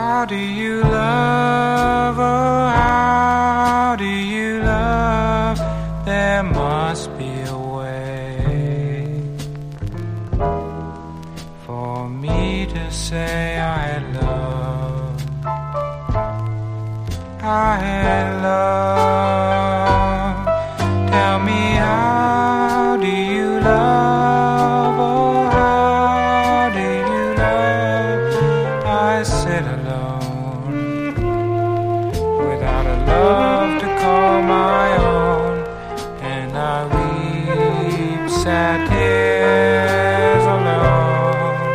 How do you love? Oh, how do you love? There must be a way for me to say I love. I love. Tell me, how do you love? Oh, how do you love? I sit alone without a love to call my own, and I weep sad tears alone.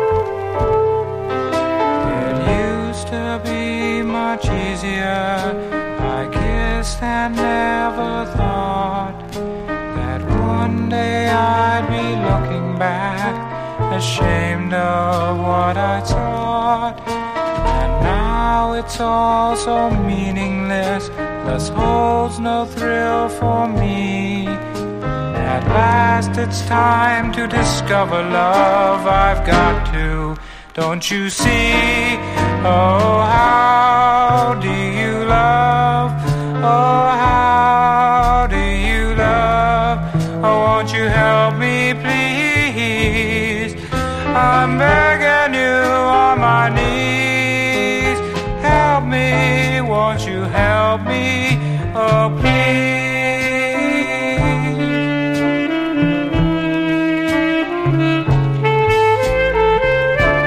It used to be much easier. I kissed and never thought that one day I'd be looking back, ashamed of what I taught. And now it's all so meaningless, thus holds no thrill for me. At last it's time to discover love. I've got to, don't you see? Oh, how do you